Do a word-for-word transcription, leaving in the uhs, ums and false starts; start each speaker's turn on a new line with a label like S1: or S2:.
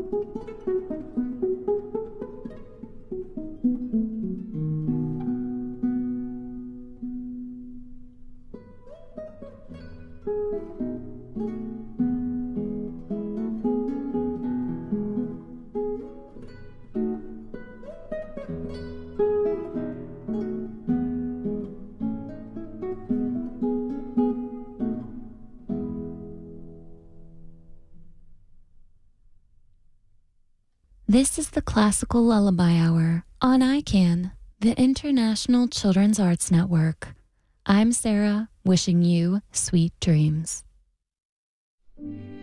S1: This is the Classical Lullaby Hour on I CAN, the International Children's Arts Network. I'm Sarah, wishing you sweet dreams.